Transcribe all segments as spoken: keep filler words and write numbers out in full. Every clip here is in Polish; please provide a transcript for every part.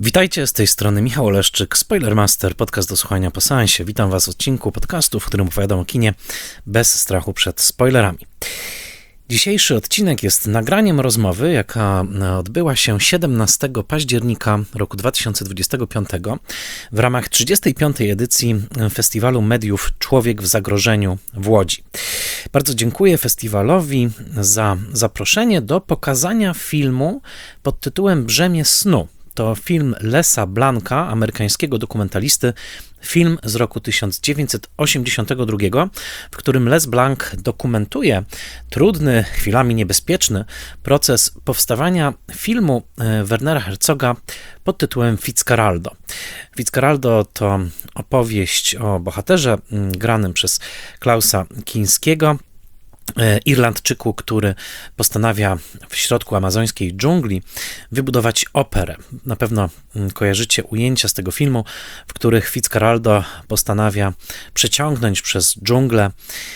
Witajcie, z tej strony Michał Oleszczyk, Spoilermaster, podcast do słuchania po seansie. Witam Was w odcinku podcastu, w którym opowiadam o kinie bez strachu przed spoilerami. Dzisiejszy odcinek jest nagraniem rozmowy, jaka odbyła się siedemnastego października roku dwa tysiące dwudziestego piątego w ramach trzydziestej piątej edycji Festiwalu Mediów Człowiek w Zagrożeniu w Łodzi. Bardzo dziękuję festiwalowi za zaproszenie do pokazania filmu pod tytułem Brzemię snu. To film Lesa Blanka, amerykańskiego dokumentalisty, film z roku tysiąc dziewięćset osiemdziesiątego drugiego, w którym Les Blanc dokumentuje trudny, chwilami niebezpieczny proces powstawania filmu Wernera Herzoga pod tytułem Fitzcarraldo. Fitzcarraldo to opowieść o bohaterze granym przez Klausa Kinskiego, Irlandczyku, który postanawia w środku amazońskiej dżungli wybudować operę. Na pewno kojarzycie ujęcia z tego filmu, w których Fitzcarraldo postanawia przeciągnąć przez dżunglę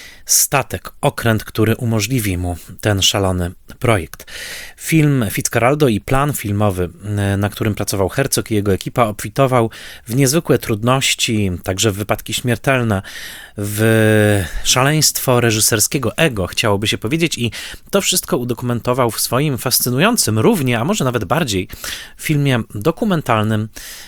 statek, okręt, który umożliwi mu ten szalony projekt. Film Fitzcarraldo i plan filmowy, na którym pracował Herzog i jego ekipa, obfitował w niezwykłe trudności, także w wypadki śmiertelne, w szaleństwo reżyserskiego ego, chciałoby się powiedzieć, i to wszystko udokumentował w swoim fascynującym równie, a może nawet bardziej, filmie dokumentalnym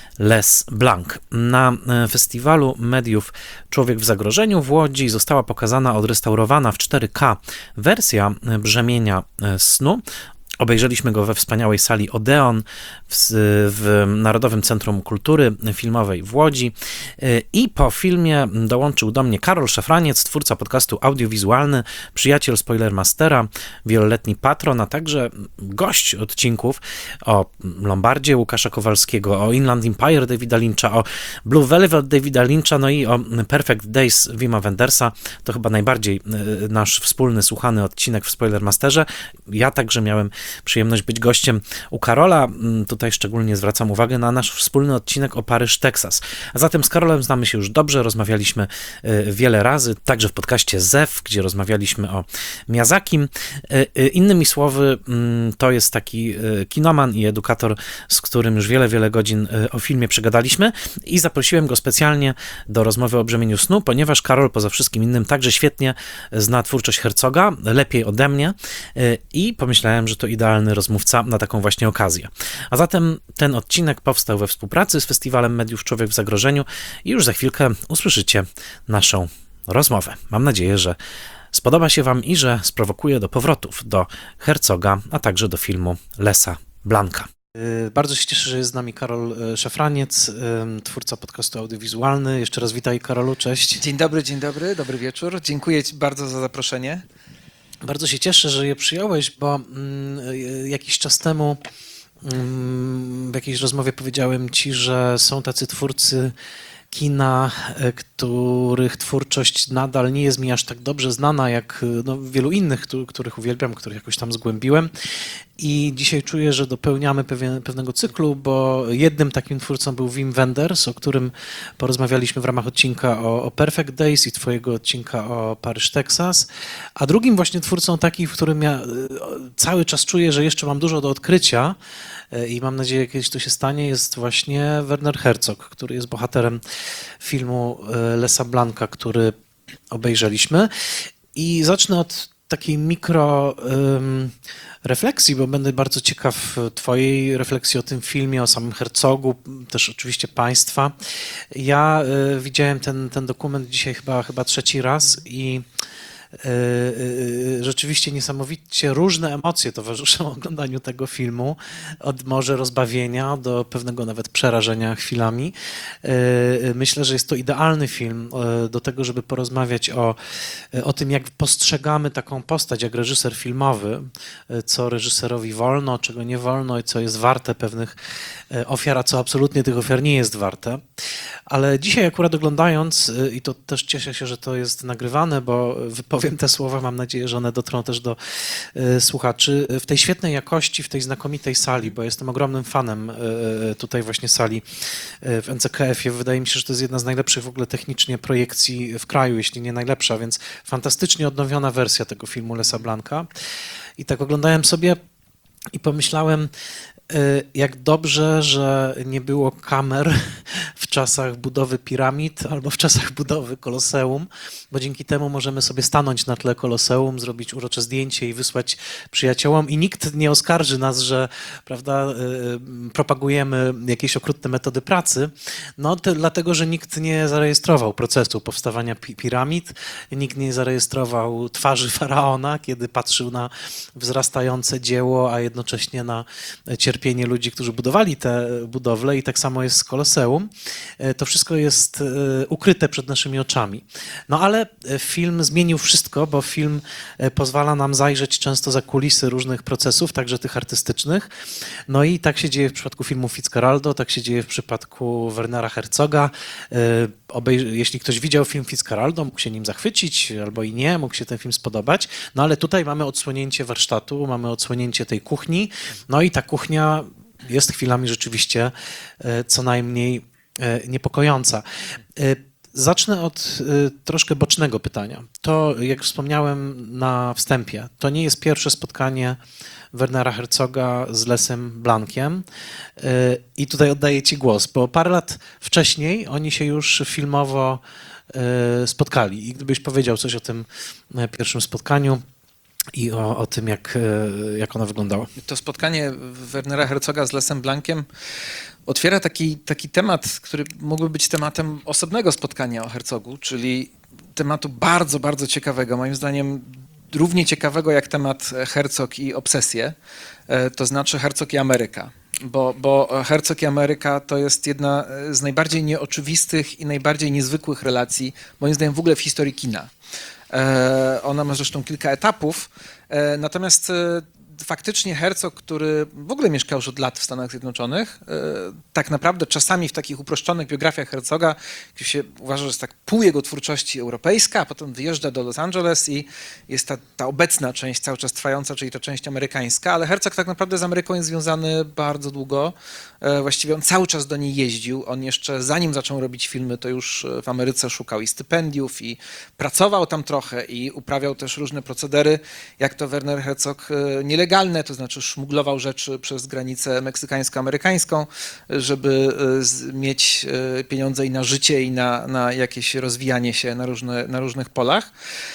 Les Blanc. Na festiwalu mediów Człowiek w Zagrożeniu w Łodzi została pokazana odrestaurowana w cztery K wersja Brzemienia snu. Obejrzeliśmy go we wspaniałej sali Odeon w, w Narodowym Centrum Kultury Filmowej w Łodzi i po filmie dołączył do mnie Karol Szafraniec, twórca podcastu Audiowizualny, przyjaciel Spoilermastera, wieloletni patron, a także gość odcinków o Lombardzie Łukasza Kowalskiego, o Inland Empire Davida Lyncha, o Blue Velvet Davida Lyncha, no i o Perfect Days Wima Wendersa. To chyba najbardziej nasz wspólny, słuchany odcinek w Spoilermasterze. Ja także miałem przyjemność być gościem u Karola. Tutaj szczególnie zwracam uwagę na nasz wspólny odcinek o Paryż, Teksas. A zatem z Karolem znamy się już dobrze, rozmawialiśmy wiele razy, także w podcaście Zew, gdzie rozmawialiśmy o Miyazakim. Innymi słowy, to jest taki kinoman i edukator, z którym już wiele, wiele godzin o filmie przegadaliśmy i zaprosiłem go specjalnie do rozmowy o Brzemieniu snu, ponieważ Karol poza wszystkim innym także świetnie zna twórczość Herzoga, lepiej ode mnie, i pomyślałem, że to idealny rozmówca na taką właśnie okazję. A zatem ten odcinek powstał we współpracy z Festiwalem Mediów Człowiek w Zagrożeniu i już za chwilkę usłyszycie naszą rozmowę. Mam nadzieję, że spodoba się Wam i że sprowokuje do powrotów do Herzoga, a także do filmu Lesa Blanca. Bardzo się cieszę, że jest z nami Karol Szafraniec, twórca podcastu Audiowizualny. Jeszcze raz witaj, Karolu, cześć. Dzień dobry, dzień dobry, dobry wieczór. Dziękuję Ci bardzo za zaproszenie. Bardzo się cieszę, że je przyjąłeś, bo mm, jakiś czas temu mm, w jakiejś rozmowie powiedziałem Ci, że są tacy twórcy kina, których twórczość nadal nie jest mi aż tak dobrze znana jak no, wielu innych, których uwielbiam, których jakoś tam zgłębiłem. I dzisiaj czuję, że dopełniamy pewien, pewnego cyklu, bo jednym takim twórcą był Wim Wenders, o którym porozmawialiśmy w ramach odcinka o, o Perfect Days i twojego odcinka o Paryż, Teksas, a drugim właśnie twórcą takim, w którym ja cały czas czuję, że jeszcze mam dużo do odkrycia i mam nadzieję, że kiedyś to się stanie, jest właśnie Werner Herzog, który jest bohaterem filmu Lesa Blanca, który obejrzeliśmy. I zacznę od takiej mikro um, refleksji, bo będę bardzo ciekaw Twojej refleksji o tym filmie, o samym Herzogu, też oczywiście Państwa. Ja y, widziałem ten, ten dokument dzisiaj chyba, chyba trzeci raz i rzeczywiście niesamowicie różne emocje towarzyszą oglądaniu tego filmu, od może rozbawienia do pewnego nawet przerażenia chwilami. Myślę, że jest to idealny film do tego, żeby porozmawiać o, o tym, jak postrzegamy taką postać jak reżyser filmowy, co reżyserowi wolno, czego nie wolno i co jest warte pewnych ofiar, a co absolutnie tych ofiar nie jest warte. Ale dzisiaj akurat oglądając, i to też cieszę się, że to jest nagrywane, bo wypowiem te słowa, mam nadzieję, że one dotrą też do y, słuchaczy, w tej świetnej jakości, w tej znakomitej sali, bo jestem ogromnym fanem y, tutaj właśnie sali y, w N C K F-ie. Wydaje mi się, że to jest jedna z najlepszych w ogóle technicznie projekcji w kraju, jeśli nie najlepsza, więc fantastycznie odnowiona wersja tego filmu Lesa Blanca. I tak oglądałem sobie i pomyślałem, Jak dobrze, że nie było kamer w czasach budowy piramid albo w czasach budowy Koloseum, bo dzięki temu możemy sobie stanąć na tle Koloseum, zrobić urocze zdjęcie i wysłać przyjaciołom i nikt nie oskarży nas, że, prawda, propagujemy jakieś okrutne metody pracy, no to dlatego, że nikt nie zarejestrował procesu powstawania pi piramid, nikt nie zarejestrował twarzy faraona, kiedy patrzył na wzrastające dzieło, a jednocześnie na cierpienie ludzi, którzy budowali te budowle, i tak samo jest z Koloseum. To wszystko jest ukryte przed naszymi oczami. No ale film zmienił wszystko, bo film pozwala nam zajrzeć często za kulisy różnych procesów, także tych artystycznych. No i tak się dzieje w przypadku filmu Fitzcarraldo, tak się dzieje w przypadku Wernera Herzoga. Obej- Jeśli ktoś widział film Fitzcarraldo, mógł się nim zachwycić, albo i nie, mógł się ten film spodobać. No ale tutaj mamy odsłonięcie warsztatu, mamy odsłonięcie tej kuchni, no i ta kuchnia jest chwilami rzeczywiście co najmniej niepokojąca. Zacznę od troszkę bocznego pytania. To, jak wspomniałem na wstępie, to nie jest pierwsze spotkanie Wernera Herzoga z Lesem Blankiem i tutaj oddaję Ci głos, bo parę lat wcześniej oni się już filmowo spotkali i gdybyś powiedział coś o tym pierwszym spotkaniu i o, o tym, jak, jak ono wyglądało. To spotkanie Wernera Herzoga z Lesem Blankiem otwiera taki, taki temat, który mógłby być tematem osobnego spotkania o Herzogu, czyli tematu bardzo, bardzo ciekawego, moim zdaniem równie ciekawego jak temat Herzog i obsesje, to znaczy Herzog i Ameryka. Bo, bo Herzog i Ameryka to jest jedna z najbardziej nieoczywistych i najbardziej niezwykłych relacji, moim zdaniem w ogóle w historii kina. Ona ma zresztą kilka etapów, natomiast faktycznie Herzog, który w ogóle mieszkał już od lat w Stanach Zjednoczonych, tak naprawdę czasami w takich uproszczonych biografiach Herzoga, gdzie się uważa, że jest tak pół jego twórczości europejska, a potem wyjeżdża do Los Angeles i jest ta, ta obecna część cały czas trwająca, czyli ta część amerykańska, ale Herzog tak naprawdę z Ameryką jest związany bardzo długo. Właściwie on cały czas do niej jeździł. On jeszcze zanim zaczął robić filmy, to już w Ameryce szukał i stypendiów i pracował tam trochę i uprawiał też różne procedery, jak to Werner Herzog nielegalne, to znaczy szmuglował rzeczy przez granicę meksykańsko-amerykańską, żeby mieć pieniądze i na życie, i na, na jakieś rozwijanie się na, różne, na różnych polach.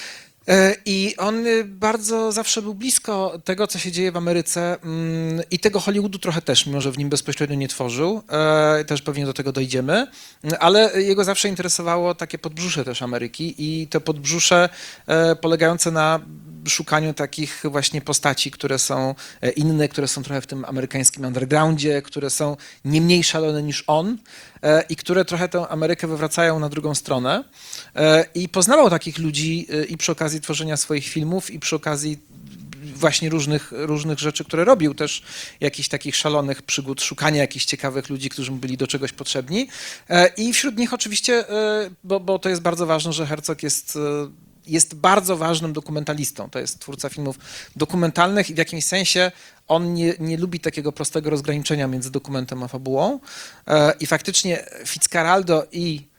I on bardzo zawsze był blisko tego, co się dzieje w Ameryce i tego Hollywoodu trochę też, mimo że w nim bezpośrednio nie tworzył. Też pewnie do tego dojdziemy, ale jego zawsze interesowało takie podbrzusze też Ameryki i to podbrzusze polegające na szukaniu takich właśnie postaci, które są inne, które są trochę w tym amerykańskim undergroundzie, które są nie mniej szalone niż on i które trochę tę Amerykę wywracają na drugą stronę. I poznawał takich ludzi i przy okazji tworzenia swoich filmów, i przy okazji właśnie różnych, różnych rzeczy, które robił, też jakichś takich szalonych przygód, szukania jakichś ciekawych ludzi, którzy mu byli do czegoś potrzebni. I wśród nich oczywiście, bo, bo to jest bardzo ważne, że Herzog jest jest bardzo ważnym dokumentalistą. To jest twórca filmów dokumentalnych i w jakimś sensie on nie, nie lubi takiego prostego rozgraniczenia między dokumentem a fabułą. I faktycznie Fitzcarraldo i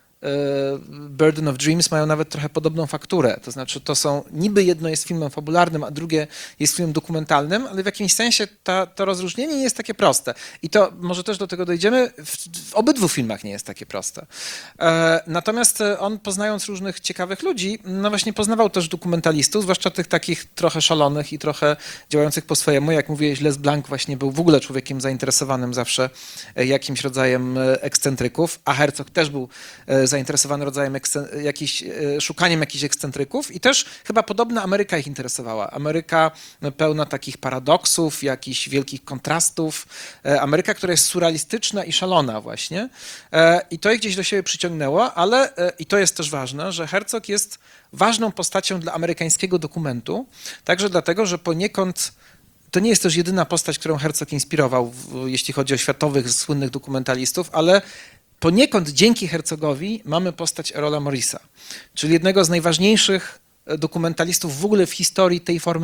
Burden of Dreams mają nawet trochę podobną fakturę. To znaczy, to są, niby jedno jest filmem fabularnym, a drugie jest filmem dokumentalnym, ale w jakimś sensie ta, to rozróżnienie nie jest takie proste. I to, może też do tego dojdziemy, w, w obydwu filmach nie jest takie proste. E, natomiast on, poznając różnych ciekawych ludzi, no właśnie poznawał też dokumentalistów, zwłaszcza tych takich trochę szalonych i trochę działających po swojemu. Jak mówiłeś, Les Blanc właśnie był w ogóle człowiekiem zainteresowanym zawsze jakimś rodzajem ekscentryków, a Herzog też był zainteresowany rodzajem jakiś, szukaniem jakichś ekscentryków i też chyba podobna Ameryka ich interesowała. Ameryka pełna takich paradoksów, jakichś wielkich kontrastów. Ameryka, która jest surrealistyczna i szalona właśnie. I to ich gdzieś do siebie przyciągnęło, ale i to jest też ważne, że Herzog jest ważną postacią dla amerykańskiego dokumentu, także dlatego, że poniekąd to nie jest też jedyna postać, którą Herzog inspirował, jeśli chodzi o światowych, słynnych dokumentalistów, ale poniekąd dzięki Herzogowi mamy postać Errola Morrisa, czyli jednego z najważniejszych dokumentalistów w ogóle w historii tej formy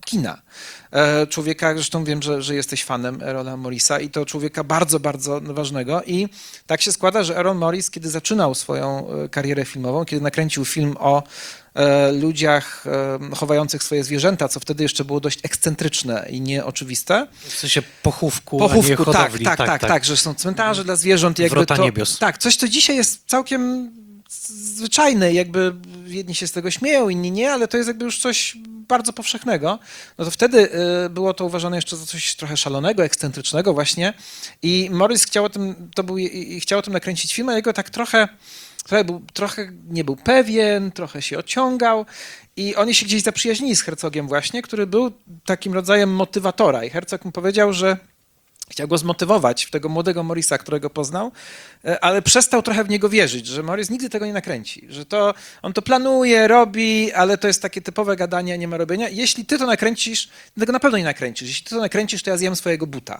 kina. E, człowieka, zresztą wiem, że, że jesteś fanem Errola Morrisa i to człowieka bardzo, bardzo ważnego i tak się składa, że Errol Morris, kiedy zaczynał swoją e, karierę filmową, kiedy nakręcił film o e, ludziach e, chowających swoje zwierzęta, co wtedy jeszcze było dość ekscentryczne i nieoczywiste. W sensie pochówku, Pochówku, a nie tak, hodowli. tak, tak, tak, tak, że są cmentarze dla zwierząt. Jakby Wrota to, niebios. Tak, coś, co dzisiaj jest całkiem zwyczajne, jakby jedni się z tego śmieją, inni nie, ale to jest jakby już coś bardzo powszechnego. No to wtedy y, było to uważane jeszcze za coś trochę szalonego, ekscentrycznego właśnie i Morris chciał o tym, to był, i chciał o tym nakręcić film, a jego tak trochę, trochę, był, trochę nie był pewien, trochę się ociągał i oni się gdzieś zaprzyjaźnili z Herzogiem właśnie, który był takim rodzajem motywatora i Herzog mu powiedział, że chciał go zmotywować w tego młodego Morrisa, którego poznał, ale przestał trochę w niego wierzyć, że Morris nigdy tego nie nakręci, że to on to planuje, robi, ale to jest takie typowe gadanie, nie ma robienia. Jeśli ty to nakręcisz, ty tego na pewno nie nakręcisz. Jeśli ty to nakręcisz, to ja zjem swojego buta.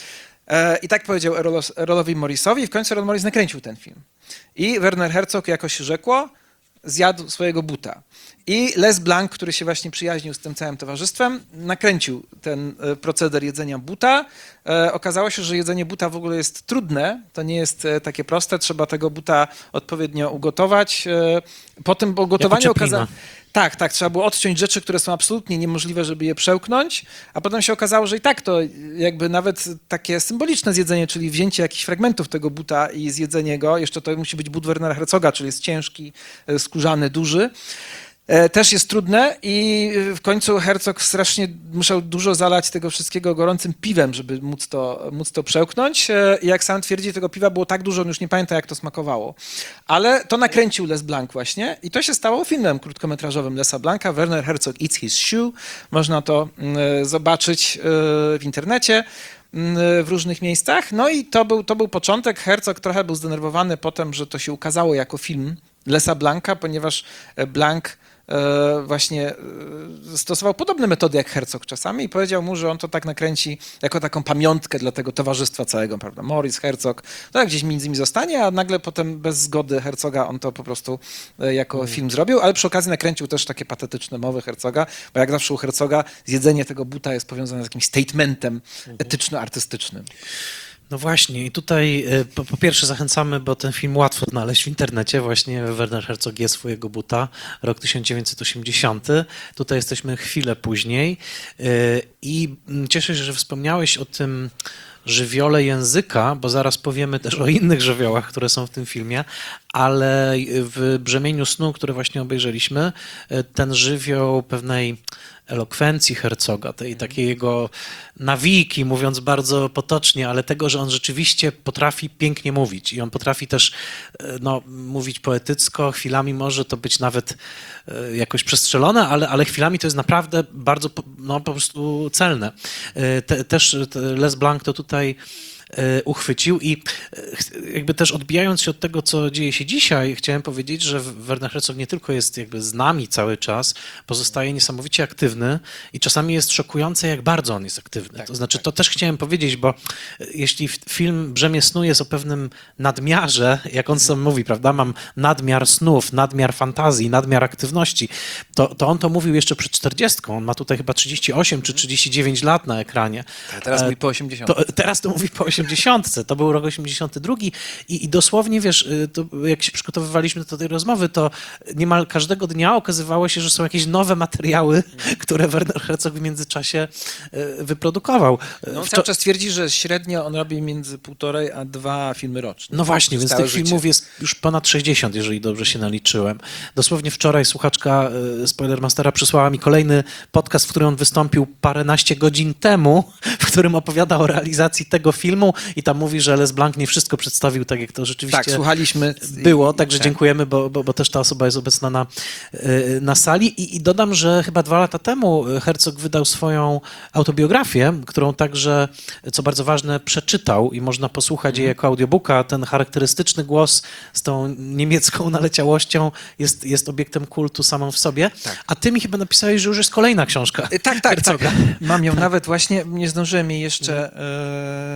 I tak powiedział Errolowi Morrisowi i w końcu Errol Morris nakręcił ten film. I Werner Herzog jakoś rzekło, zjadł swojego buta. I Les Blanc, który się właśnie przyjaźnił z tym całym towarzystwem, nakręcił ten proceder jedzenia buta. E, okazało się, że jedzenie buta w ogóle jest trudne, to nie jest e, takie proste, trzeba tego buta odpowiednio ugotować. E, po tym ugotowaniu okazało... Tak, tak, trzeba było odciąć rzeczy, które są absolutnie niemożliwe, żeby je przełknąć, a potem się okazało, że i tak to jakby nawet takie symboliczne zjedzenie, czyli wzięcie jakichś fragmentów tego buta i zjedzenie go, jeszcze to musi być but Wernera Herzoga, czyli jest ciężki, skórzany, duży, też jest trudne i w końcu Herzog strasznie musiał dużo zalać tego wszystkiego gorącym piwem, żeby móc to, móc to przełknąć. I jak sam twierdzi, tego piwa było tak dużo, on już nie pamięta, jak to smakowało. Ale to nakręcił Les Blanc właśnie i to się stało filmem krótkometrażowym Lesa Blanca. Werner Herzog Eats His Shoe. Można to zobaczyć w internecie w różnych miejscach. No i to był, to był początek. Herzog trochę był zdenerwowany potem, że to się ukazało jako film Lesa Blanca, ponieważ Blanc właśnie stosował podobne metody jak Herzog czasami i powiedział mu, że on to tak nakręci jako taką pamiątkę dla tego towarzystwa całego, prawda? Morris, Herzog, to gdzieś między nimi zostanie, a nagle potem bez zgody Herzoga on to po prostu jako mm. film zrobił, ale przy okazji nakręcił też takie patetyczne mowy Herzoga, bo jak zawsze u Herzoga zjedzenie tego buta jest powiązane z jakimś statementem mm. etyczno-artystycznym. No właśnie i tutaj po, po pierwsze zachęcamy, bo ten film łatwo znaleźć w internecie, właśnie Werner Herzog je swojego buta, rok tysiąc dziewięćset osiemdziesiąty. Tutaj jesteśmy chwilę później i cieszę się, że wspomniałeś o tym żywiole języka, bo zaraz powiemy też o innych żywiołach, które są w tym filmie, ale w Brzemieniu snu, które właśnie obejrzeliśmy, ten żywioł pewnej elokwencji Herzoga, tej takiej jego nawiki, mówiąc bardzo potocznie, ale tego, że on rzeczywiście potrafi pięknie mówić i on potrafi też no, mówić poetycko, chwilami może to być nawet jakoś przestrzelone, ale, ale chwilami to jest naprawdę bardzo no, po prostu celne. Te, też Les Blanc to tutaj uchwycił i jakby też odbijając się od tego, co dzieje się dzisiaj, chciałem powiedzieć, że Werner Herzog nie tylko jest jakby z nami cały czas, pozostaje niesamowicie aktywny i czasami jest szokujące, jak bardzo on jest aktywny. Tak, to znaczy, tak. To też chciałem powiedzieć, bo jeśli film Brzemię snu jest o pewnym nadmiarze, jak on sam mówi, prawda, mam nadmiar snów, nadmiar fantazji, nadmiar aktywności, to, to on to mówił jeszcze przed czterdziestką, on ma tutaj chyba trzydzieści osiem czy trzydzieści dziewięć lat na ekranie. A teraz mówi po osiemdziesiątce. To, teraz to mówi po osiemdziesiątce, to był rok osiemdziesiąty drugi i, i dosłownie, wiesz, to jak się przygotowywaliśmy do tej rozmowy, to niemal każdego dnia okazywało się, że są jakieś nowe materiały, które Werner Herzog w międzyczasie wyprodukował. No, on cały czas twierdzi, że średnio on robi między półtorej a dwa filmy rocznie. No właśnie, więc tych życie. filmów jest już ponad sześćdziesiąt, jeżeli dobrze się naliczyłem. Dosłownie wczoraj słuchaczka Spoilermastera przysłała mi kolejny podcast, w którym on wystąpił paręnaście godzin temu, w którym opowiada o realizacji tego filmu i tam mówi, że Les Blanc nie wszystko przedstawił tak, jak to rzeczywiście tak, słuchaliśmy. było, także tak. Dziękujemy, bo, bo, bo też ta osoba jest obecna na, na sali I, i dodam, że chyba dwa lata temu Herzog wydał swoją autobiografię, którą także, co bardzo ważne, przeczytał i można posłuchać mm. jej jako audiobooka. Ten charakterystyczny głos z tą niemiecką naleciałością jest, jest obiektem kultu samą w sobie, tak. A ty mi chyba napisałeś, że już jest kolejna książka Tak, tak, Herzoga. tak. Mam ją nawet właśnie, nie zdążyłem jej jeszcze e,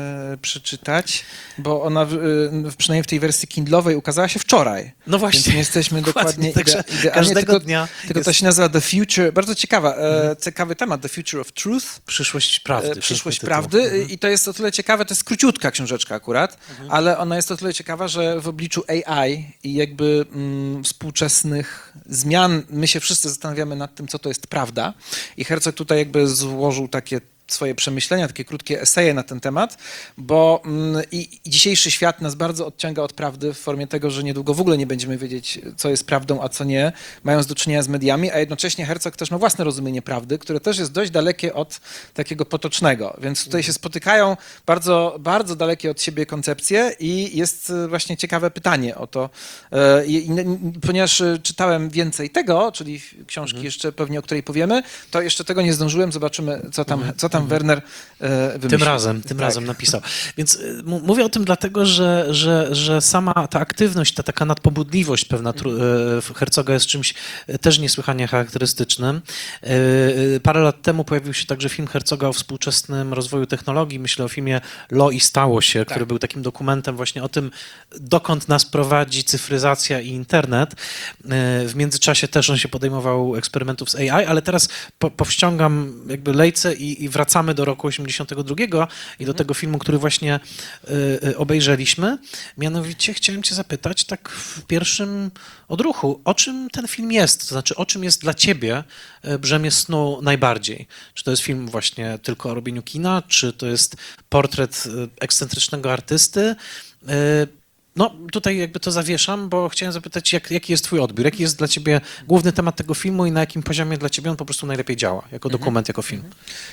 przeczytać, bo ona w, y, przynajmniej w tej wersji Kindle'owej ukazała się wczoraj. No właśnie. Więc nie jesteśmy dokładnie Także ide, idealnie, każdego tylko, dnia tylko jest... to się nazywa The Future, bardzo ciekawa, e, ciekawy temat, The Future of Truth. Przyszłość prawdy. E, Przyszłość tytuł. prawdy Mhm. i to jest o tyle ciekawe, to jest króciutka książeczka akurat, Mhm. ale ona jest o tyle ciekawa, że w obliczu A I i jakby mm, współczesnych zmian my się wszyscy zastanawiamy nad tym, co to jest prawda i Herzog tutaj jakby złożył takie swoje przemyślenia, takie krótkie eseje na ten temat, bo mm, i, i dzisiejszy świat nas bardzo odciąga od prawdy w formie tego, że niedługo w ogóle nie będziemy wiedzieć, co jest prawdą, a co nie, mając do czynienia z mediami, a jednocześnie Herzog też ma własne rozumienie prawdy, które też jest dość dalekie od takiego potocznego, więc tutaj się spotykają bardzo, bardzo dalekie od siebie koncepcje i jest e, właśnie ciekawe pytanie o to, e, i, i, ponieważ e, czytałem więcej tego, czyli książki Mhm. jeszcze pewnie, o której powiemy, to jeszcze tego nie zdążyłem, zobaczymy, co tam, Mhm. co tam Werner e, wymyślił. Tym razem, tym Tak. razem napisał. Więc y, m- mówię o tym dlatego, że, że, że sama ta aktywność, ta taka nadpobudliwość pewna tru- y, Herzoga jest czymś y, też niesłychanie charakterystycznym. Y, y, Parę lat temu pojawił się także film Herzoga o współczesnym rozwoju technologii. Myślę o filmie Lo i stało się, który był takim dokumentem właśnie o tym, dokąd nas prowadzi cyfryzacja i internet. Y, W międzyczasie też on się podejmował eksperymentów z A I, ale teraz po, powściągam jakby lejce i, i wracamy do roku osiemdziesiątego drugiego i do tego filmu, który właśnie y, y, obejrzeliśmy. Mianowicie chciałem cię zapytać tak w pierwszym odruchu, o czym ten film jest? To znaczy, o czym jest dla ciebie y, Brzemię snu najbardziej? Czy to jest film właśnie tylko o robieniu kina? Czy to jest portret y, ekscentrycznego artysty? Y, No, tutaj jakby to zawieszam, bo chciałem zapytać, jak, jaki jest twój odbiór? Jaki jest dla ciebie główny temat tego filmu i na jakim poziomie dla ciebie on po prostu najlepiej działa? Jako dokument, jako film?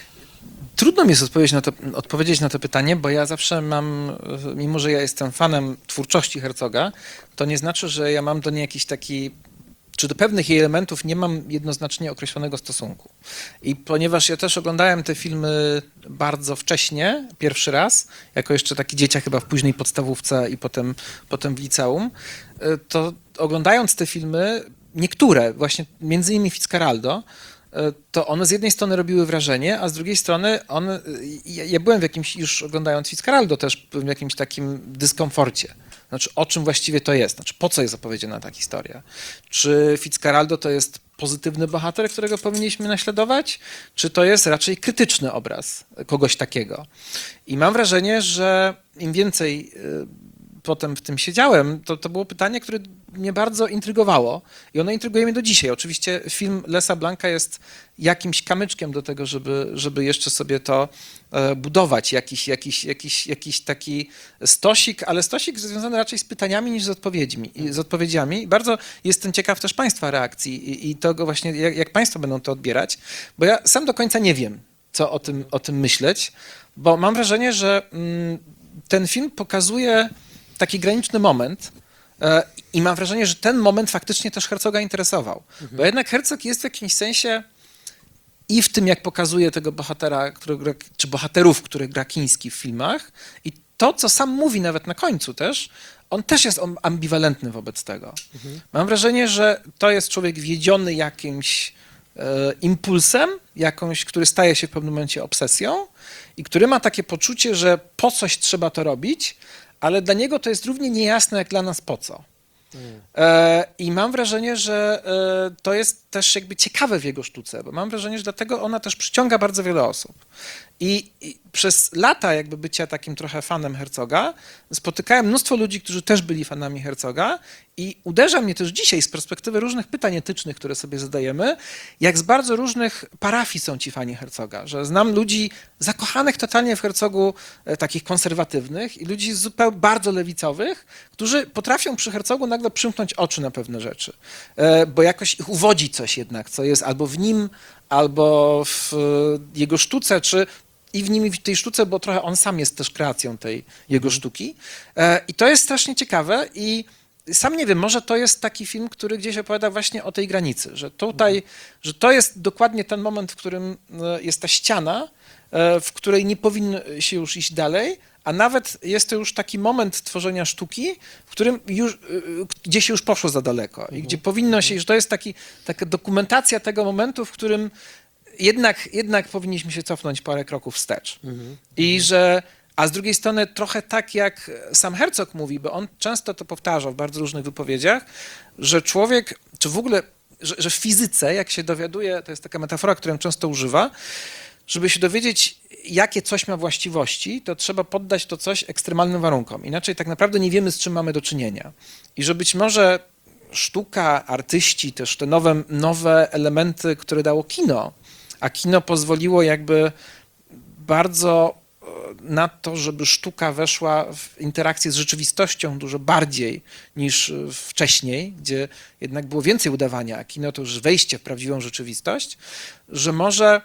Trudno mi jest odpowiedzieć na, to, odpowiedzieć na to pytanie, bo ja zawsze mam, mimo że ja jestem fanem twórczości Herzoga, to nie znaczy, że ja mam do niej jakiś taki, czy do pewnych jej elementów nie mam jednoznacznie określonego stosunku. I ponieważ ja też oglądałem te filmy bardzo wcześnie, pierwszy raz, jako jeszcze taki dzieciak chyba w późnej podstawówce i potem, potem w liceum, to oglądając te filmy, niektóre, właśnie między innymi Fitzcarraldo, to one z jednej strony robiły wrażenie, a z drugiej strony one, ja, ja byłem w jakimś, już oglądając Fitzcarraldo też w jakimś takim dyskomforcie. Znaczy, o czym właściwie to jest? Znaczy, po co jest opowiedziana ta historia? Czy Fitzcarraldo to jest pozytywny bohater, którego powinniśmy naśladować? Czy to jest raczej krytyczny obraz kogoś takiego? I mam wrażenie, że im więcej potem w tym siedziałem, to, to było pytanie, które mnie bardzo intrygowało i ono intryguje mnie do dzisiaj. Oczywiście film Lesa Blanka jest jakimś kamyczkiem do tego, żeby, żeby jeszcze sobie to e, budować, jakiś, jakiś, jakiś, jakiś taki stosik, ale stosik związany raczej z pytaniami niż z odpowiedziami. I, z odpowiedziami. I bardzo jestem ciekaw też Państwa reakcji i, i tego właśnie, jak, jak Państwo będą to odbierać, bo ja sam do końca nie wiem, co o tym, o tym myśleć, bo mam wrażenie, że mm, ten film pokazuje taki graniczny moment e, i mam wrażenie, że ten moment faktycznie też Herzoga interesował. Mhm. Bo jednak Herzog jest w jakimś sensie i w tym, jak pokazuje tego bohatera, który gra, czy bohaterów, których gra Kiński w filmach i to, co sam mówi nawet na końcu też, on też jest ambiwalentny wobec tego. Mhm. Mam wrażenie, że to jest człowiek wiedziony jakimś e, impulsem, jakąś, który staje się w pewnym momencie obsesją i który ma takie poczucie, że po coś trzeba to robić, ale dla niego to jest równie niejasne, jak dla nas po co. Mm. E, I mam wrażenie, że e, to jest też jakby ciekawe w jego sztuce, bo mam wrażenie, że dlatego ona też przyciąga bardzo wiele osób. I, I przez lata jakby bycia takim trochę fanem Herzoga spotykałem mnóstwo ludzi, którzy też byli fanami Herzoga i uderza mnie też dzisiaj z perspektywy różnych pytań etycznych, które sobie zadajemy, jak z bardzo różnych parafii są ci fani Herzoga, że znam ludzi zakochanych totalnie w Herzogu, e, takich konserwatywnych i ludzi zupełnie bardzo lewicowych, którzy potrafią przy Herzogu nagle przymknąć oczy na pewne rzeczy, e, bo jakoś ich uwodzi coś jednak, co jest albo w nim, albo w jego sztuce, czy i w nim, i w tej sztuce, bo trochę on sam jest też kreacją tej jego sztuki. I to jest strasznie ciekawe i sam nie wiem, może to jest taki film, który gdzieś opowiada właśnie o tej granicy, że tutaj, że to jest dokładnie ten moment, w którym jest ta ściana, w której nie powinno się już iść dalej, a nawet jest to już taki moment tworzenia sztuki, w którym już, gdzie się już poszło za daleko i gdzie powinno się, że to jest taki, taka dokumentacja tego momentu, w którym jednak, jednak powinniśmy się cofnąć parę kroków wstecz. Mhm. I że, A z drugiej strony trochę tak, jak sam Herzog mówi, bo on często to powtarza w bardzo różnych wypowiedziach, że człowiek, czy w ogóle, że, że w fizyce, jak się dowiaduje, to jest taka metafora, którą często używa, żeby się dowiedzieć, jakie coś ma właściwości, to trzeba poddać to coś ekstremalnym warunkom. Inaczej tak naprawdę nie wiemy, z czym mamy do czynienia. I że być może sztuka, artyści, też te nowe, nowe elementy, które dało kino, a kino pozwoliło jakby bardzo na to, żeby sztuka weszła w interakcję z rzeczywistością dużo bardziej niż wcześniej, gdzie jednak było więcej udawania, a kino to już wejście w prawdziwą rzeczywistość, że może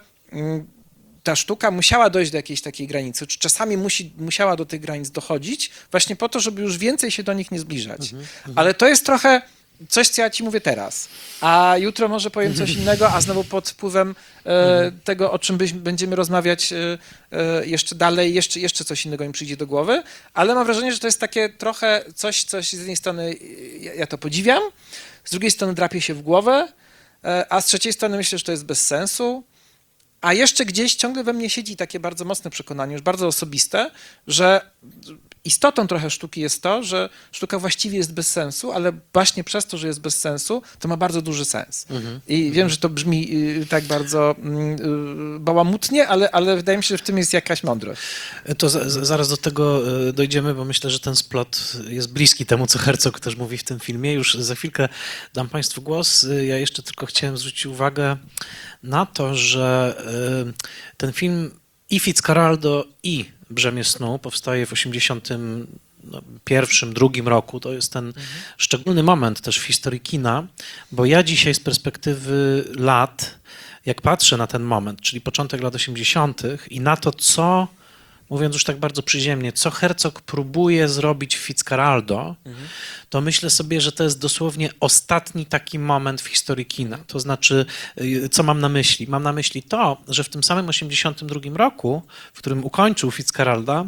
ta sztuka musiała dojść do jakiejś takiej granicy, czy czasami musi, musiała do tych granic dochodzić, właśnie po to, żeby już więcej się do nich nie zbliżać. Mhm, Ale to jest trochę coś, co ja ci mówię teraz, a jutro może powiem coś innego, a znowu pod wpływem e, tego, o czym byś, będziemy rozmawiać e, e, jeszcze dalej, jeszcze, jeszcze coś innego mi przyjdzie do głowy, ale mam wrażenie, że to jest takie trochę coś, coś z jednej strony ja, ja to podziwiam, z drugiej strony drapie się w głowę, e, a z trzeciej strony myślę, że to jest bez sensu. A jeszcze gdzieś ciągle we mnie siedzi takie bardzo mocne przekonanie, już bardzo osobiste, że istotą trochę sztuki jest to, że sztuka właściwie jest bez sensu, ale właśnie przez to, że jest bez sensu, to ma bardzo duży sens. Mhm. I wiem, że to brzmi tak bardzo bałamutnie, ale, ale wydaje mi się, że w tym jest jakaś mądrość. To za, zaraz do tego dojdziemy, bo myślę, że ten splot jest bliski temu, co Herzog też mówi w tym filmie. Już za chwilkę dam Państwu głos. Ja jeszcze tylko chciałem zwrócić uwagę na to, że ten film i Fitzcarraldo, i Brzemię snu powstaje w osiemdziesiątym pierwszym, drugim roku. To jest ten mhm. szczególny moment też w historii kina, bo ja dzisiaj z perspektywy lat, jak patrzę na ten moment, czyli początek lat osiemdziesiątych i na to, co, mówiąc już tak bardzo przyziemnie, co Herzog próbuje zrobić w Fitzcarraldo, mhm. to myślę sobie, że to jest dosłownie ostatni taki moment w historii kina. To znaczy, co mam na myśli? Mam na myśli to, że w tym samym osiemdziesiątym drugim roku, w którym ukończył Fitzcarralda,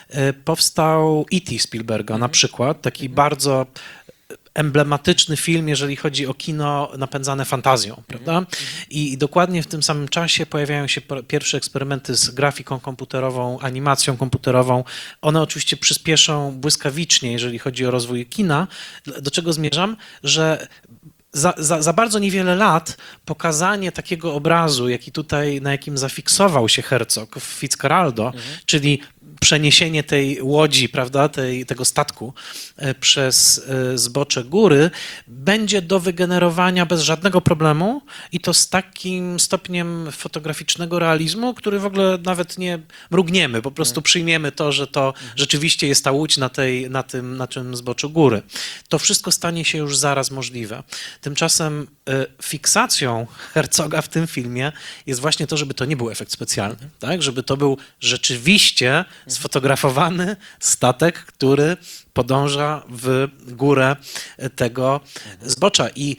powstał E T Spielberga mhm. na przykład, taki mhm. bardzo emblematyczny film, jeżeli chodzi o kino napędzane fantazją, prawda? I, I dokładnie w tym samym czasie pojawiają się pierwsze eksperymenty z grafiką komputerową, animacją komputerową. One oczywiście przyspieszą błyskawicznie, jeżeli chodzi o rozwój kina. Do czego zmierzam? Że Za, za, za bardzo niewiele lat pokazanie takiego obrazu, jaki tutaj, na jakim zafiksował się Herzog w Fitzcarraldo, mhm. czyli przeniesienie tej łodzi, prawda, tej, tego statku przez zbocze góry, będzie do wygenerowania bez żadnego problemu i to z takim stopniem fotograficznego realizmu, który w ogóle nawet nie mrugniemy, po prostu przyjmiemy to, że to rzeczywiście jest ta łódź na, tej, na, tym, na tym zboczu góry. To wszystko stanie się już zaraz możliwe. Tymczasem fiksacją Herzoga w tym filmie jest właśnie to, żeby to nie był efekt specjalny, tak? Żeby to był rzeczywiście sfotografowany statek, który podąża w górę tego zbocza. I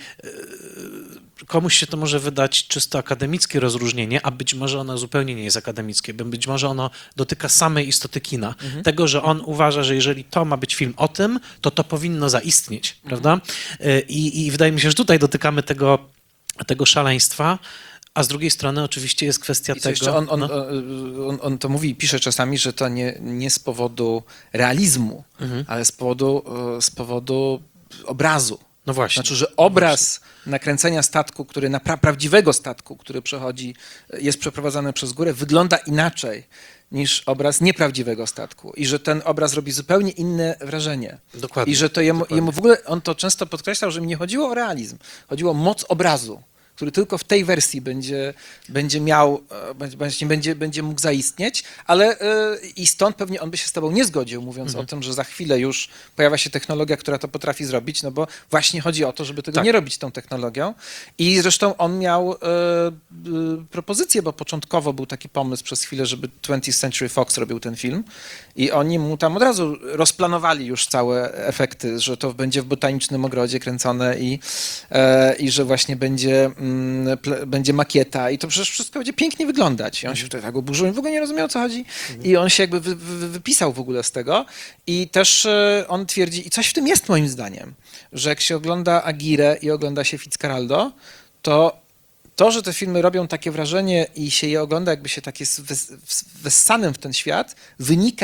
komuś się to może wydać czysto akademickie rozróżnienie, a być może ono zupełnie nie jest akademickie, bo być może ono dotyka samej istoty kina. Mhm. Tego, że on uważa, że jeżeli to ma być film o tym, to to powinno zaistnieć, mhm. prawda? I, I wydaje mi się, że tutaj dotykamy tego, tego szaleństwa. A z drugiej strony oczywiście jest kwestia I tego... On, on, no. on, on to mówi i pisze czasami, że to nie, nie z powodu realizmu, mhm. ale z powodu, z powodu obrazu. No właśnie. Znaczy, że obraz no nakręcenia statku, który na pra prawdziwego statku, który przechodzi, jest przeprowadzany przez górę, wygląda inaczej niż obraz nieprawdziwego statku. I że ten obraz robi zupełnie inne wrażenie. Dokładnie. I że to jemu, jemu w ogóle, on to często podkreślał, że mi nie chodziło o realizm, chodziło o moc obrazu, który tylko w tej wersji będzie, będzie miał, będzie, będzie, będzie mógł zaistnieć, ale yy, i stąd pewnie on by się z tobą nie zgodził, mówiąc mhm. o tym, że za chwilę już pojawia się technologia, która to potrafi zrobić, no bo właśnie chodzi o to, żeby tego tak. nie robić tą technologią. I zresztą on miał yy, yy, propozycję, bo początkowo był taki pomysł przez chwilę, żeby twentieth Century Fox robił ten film i oni mu tam od razu rozplanowali już całe efekty, że to będzie w botanicznym ogrodzie kręcone i, yy, i że właśnie będzie będzie makieta i to przecież wszystko będzie pięknie wyglądać. I on się wtedy tak oburzył i w ogóle nie rozumiał, o co chodzi. I on się jakby wy, wy, wypisał w ogóle z tego. I też on twierdzi, i coś w tym jest moim zdaniem, że jak się ogląda Agirę i ogląda się Fitzcarraldo, to to, że te filmy robią takie wrażenie i się je ogląda, jakby się tak jest wessanym w ten świat, wynika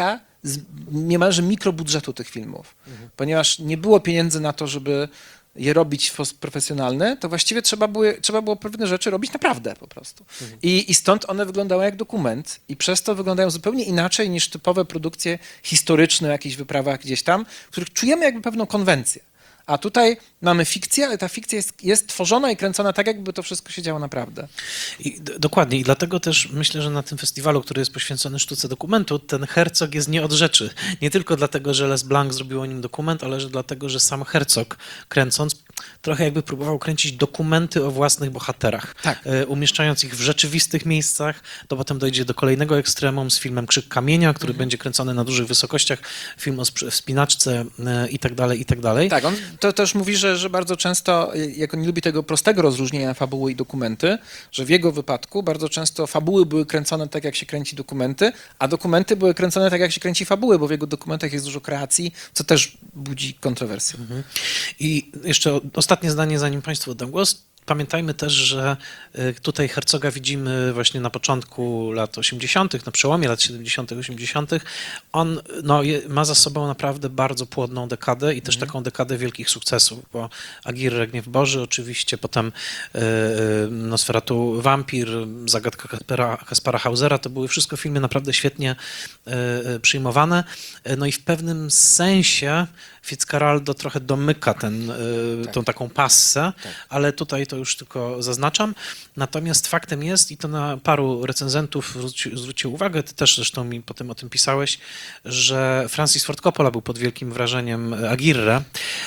z niemalże mikrobudżetu tych filmów, mhm. ponieważ nie było pieniędzy na to, żeby je robić w sposób profesjonalny, to właściwie trzeba było, trzeba było pewne rzeczy robić naprawdę po prostu. Mhm. I, I stąd one wyglądały jak dokument i przez to wyglądają zupełnie inaczej niż typowe produkcje historyczne o jakichś wyprawach gdzieś tam, w których czujemy jakby pewną konwencję. A tutaj mamy fikcję, ale ta fikcja jest, jest tworzona i kręcona tak, jakby to wszystko się działo naprawdę. I d- dokładnie. I dlatego też myślę, że na tym festiwalu, który jest poświęcony sztuce dokumentu, ten Herzog jest nie od rzeczy. Nie tylko dlatego, że Les Blanc zrobił o nim dokument, ale że dlatego, że sam Herzog, kręcąc, trochę jakby próbował kręcić dokumenty o własnych bohaterach. Tak. E, umieszczając ich w rzeczywistych miejscach. To potem dojdzie do kolejnego ekstremum z filmem Krzyk Kamienia, który mhm. będzie kręcony na dużych wysokościach. Film o sp- wspinaczce e, i tak dalej, i tak dalej. Tak, on to też mówi, że, że bardzo często, jak on nie lubi tego prostego rozróżnienia fabuły i dokumenty, że w jego wypadku bardzo często fabuły były kręcone tak, jak się kręci dokumenty, a dokumenty były kręcone tak, jak się kręci fabuły, bo w jego dokumentach jest dużo kreacji, co też budzi kontrowersję. Mhm. I jeszcze ostatnie zdanie, zanim Państwu oddam głos. Pamiętajmy też, że tutaj Herzoga widzimy właśnie na początku lat osiemdziesiątych, na przełomie lat siedemdziesiątych, osiemdziesiątych. On no, je, ma za sobą naprawdę bardzo płodną dekadę i też mm. taką dekadę wielkich sukcesów, bo Agirre, Gniew Boży oczywiście, potem y, Nosferatu Wampir, Zagadka Kaspera, Kaspara Hausera, to były wszystko filmy naprawdę świetnie y, przyjmowane. No i w pewnym sensie Fitzcarraldo trochę domyka ten, y, tak. tą taką passę, tak. ale tutaj to już tylko zaznaczam. Natomiast faktem jest, i to na paru recenzentów zwróci, zwrócił uwagę, ty też zresztą mi potem o tym pisałeś, że Francis Ford Coppola był pod wielkim wrażeniem Agirre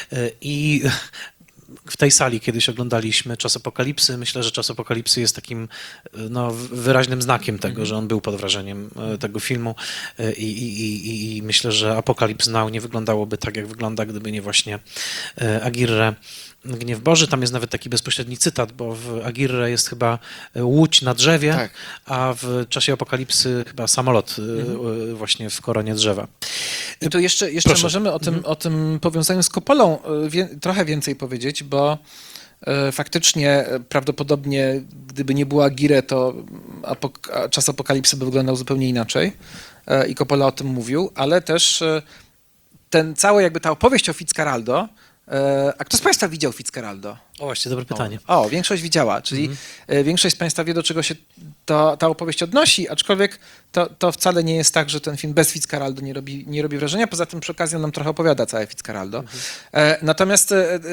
i w tej sali kiedyś oglądaliśmy Czas Apokalipsy. Myślę, że Czas Apokalipsy jest takim no, wyraźnym znakiem tego, mm-hmm. że on był pod wrażeniem tego filmu i, i, i, i myślę, że Apocalypse Now nie wyglądałoby tak, jak wygląda, gdyby nie właśnie Agirre, Gniew Boży. Tam jest nawet taki bezpośredni cytat, bo w Agirre jest chyba łódź na drzewie, tak. a w Czasie Apokalipsy chyba samolot mm-hmm. właśnie w koronie drzewa. I tu jeszcze, jeszcze możemy o tym, mm-hmm. o tym powiązaniu z Coppolą wie, trochę więcej powiedzieć, bo e, faktycznie prawdopodobnie gdyby nie było Agirre, to apok- Czas Apokalipsy by wyglądał zupełnie inaczej e, i Coppola o tym mówił, ale też e, ten cały jakby ta opowieść o Fitzcarraldo. A kto z Państwa widział Fitzcarraldo? O, właśnie, dobre pytanie. O, o większość widziała, czyli mm-hmm. większość z Państwa wie, do czego się to, ta opowieść odnosi, aczkolwiek to, to wcale nie jest tak, że ten film bez Fitzcarraldo nie robi, nie robi wrażenia, poza tym przy okazji on nam trochę opowiada całe Fitzcarraldo. Mm-hmm. Natomiast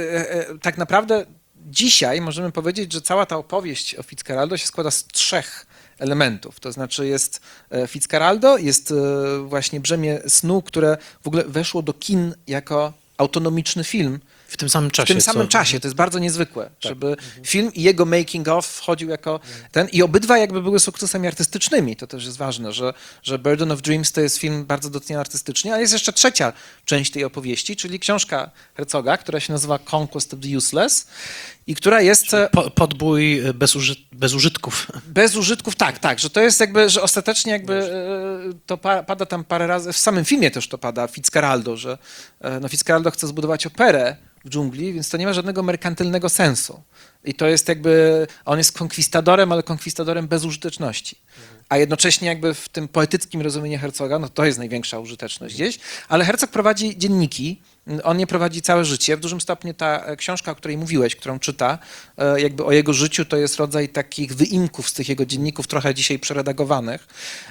tak naprawdę dzisiaj możemy powiedzieć, że cała ta opowieść o Fitzcarraldo się składa z trzech elementów, to znaczy jest Fitzcarraldo, jest właśnie Brzemię snu, które w ogóle weszło do kin jako autonomiczny film. W tym samym czasie. W tym samym co? czasie, to jest bardzo niezwykłe, tak. żeby mhm. film i jego making of wchodził jako mhm. ten i obydwa jakby były sukcesami artystycznymi, to też jest ważne, że, że Burden of Dreams to jest film bardzo doceniany artystycznie, ale jest jeszcze trzecia część tej opowieści, czyli książka Herzoga, która się nazywa Conquest of the Useless i która jest... Po, podbój bez, uży, bez użytków. Bez użytków, tak, tak, że to jest jakby, że ostatecznie jakby to pa, pada tam parę razy, w samym filmie też to pada, Fitzcarraldo, że no Fitzcarraldo chce zbudować operę w dżungli, więc to nie ma żadnego merkantylnego sensu. I to jest jakby, on jest konkwistadorem, ale konkwistadorem bez użyteczności. A jednocześnie jakby w tym poetyckim rozumieniu Herzoga, no to jest największa użyteczność gdzieś, ale Herzog prowadzi dzienniki, on nie prowadzi całe życie. W dużym stopniu ta książka, o której mówiłeś, którą czyta, jakby o jego życiu, to jest rodzaj takich wyimków z tych jego dzienników, trochę dzisiaj przeredagowanych.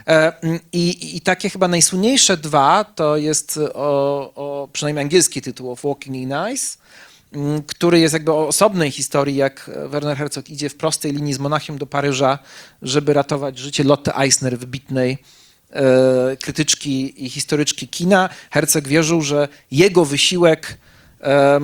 I, i takie chyba najsłynniejsze dwa to jest o, o przynajmniej angielski tytuł of Walking in Ice, który jest jakby o osobnej historii, jak Werner Herzog idzie w prostej linii z Monachium do Paryża, żeby ratować życie Lotte Eisner, wybitnej e, krytyczki i historyczki kina. Herzog wierzył, że jego wysiłek e, e,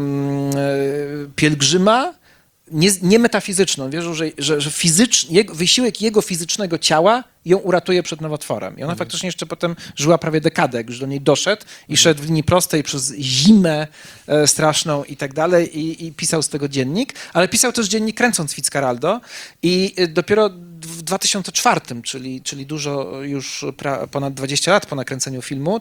pielgrzyma, nie, nie metafizyczny, on wierzył, że, że, że fizycz, jego, wysiłek jego fizycznego ciała ją uratuje przed nowotworem. I ona mhm. faktycznie jeszcze potem żyła prawie dekadę, jak już do niej doszedł i mhm. szedł w linii prostej przez zimę e, straszną i tak dalej i, i pisał z tego dziennik, ale pisał też dziennik kręcąc Fitzcarraldo i dopiero w dwa tysiące czwartym, czyli, czyli dużo już pra, ponad dwadzieścia lat po nakręceniu filmu, to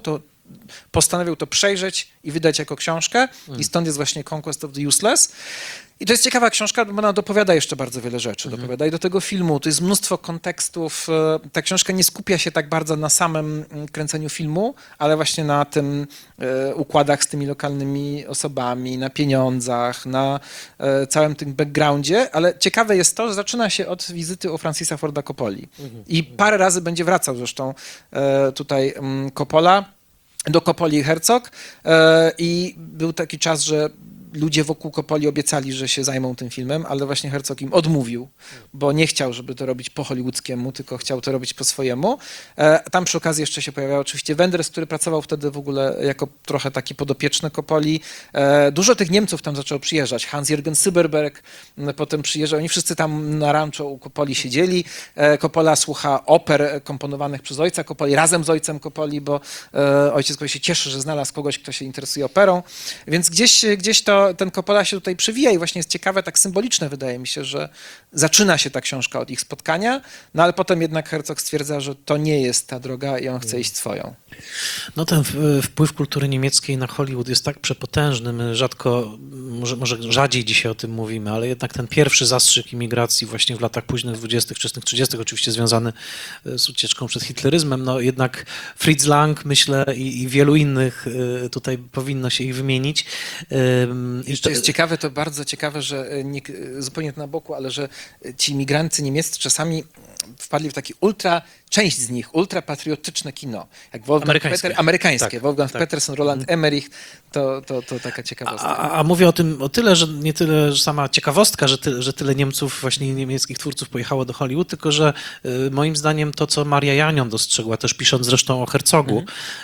postanowił to przejrzeć i wydać jako książkę i stąd jest właśnie Conquest of the Useless. I to jest ciekawa książka, bo ona dopowiada jeszcze bardzo wiele rzeczy. Mhm. Dopowiada i do tego filmu, to jest mnóstwo kontekstów. Ta książka nie skupia się tak bardzo na samym kręceniu filmu, ale właśnie na tym e, układach z tymi lokalnymi osobami, na pieniądzach, na e, całym tym backgroundzie, ale ciekawe jest to, że zaczyna się od wizyty u Francisa Forda Coppoli. Mhm. I parę razy będzie wracał zresztą e, tutaj m, Coppola, do Coppoli i Herzog e, i był taki czas, że ludzie wokół Coppoli obiecali, że się zajmą tym filmem, ale właśnie Herzog im odmówił, bo nie chciał, żeby to robić po hollywoodzkiemu, tylko chciał to robić po swojemu. E, tam przy okazji jeszcze się pojawiał oczywiście Wenders, który pracował wtedy w ogóle jako trochę taki podopieczny Coppoli. E, dużo tych Niemców tam zaczęło przyjeżdżać. Hans-Jürgen Syberberg m, potem przyjeżdżał. Oni wszyscy tam na rancho u Coppoli siedzieli. E, Coppola słucha oper komponowanych przez ojca Coppoli, razem z ojcem Coppoli, bo e, ojciec Coppoli się cieszy, że znalazł kogoś, kto się interesuje operą. Więc gdzieś, gdzieś to ten Coppola się tutaj przewija i właśnie jest ciekawe, tak symboliczne wydaje mi się, że zaczyna się ta książka od ich spotkania, no ale potem jednak Herzog stwierdza, że to nie jest ta droga i on chce iść swoją. No ten w- wpływ kultury niemieckiej na Hollywood jest tak przepotężny, my rzadko, może, może rzadziej dzisiaj o tym mówimy, ale jednak ten pierwszy zastrzyk imigracji właśnie w latach późnych dwudziestych, wczesnych trzydziestych, oczywiście związany z ucieczką przed hitleryzmem, no jednak Fritz Lang, myślę, i, i wielu innych, y, tutaj powinno się ich wymienić. Ym, i Jeszcze jest ciekawe, to bardzo ciekawe, że nie, zupełnie to na boku, ale że ci imigranci niemieccy czasami wpadli w taki ultra, część z nich, ultrapatriotyczne kino, jak Wolfgang Amerykańskie. Peter, amerykańskie, Tak, Wolfgang tak. Peterson, Roland Emmerich, to, to, to taka ciekawostka. A, a mówię o tym o tyle, że nie tyle że sama ciekawostka, że, ty, że tyle Niemców, właśnie niemieckich twórców pojechało do Hollywood, tylko że y, moim zdaniem to, co Maria Janion dostrzegła, też pisząc zresztą o Herzogu,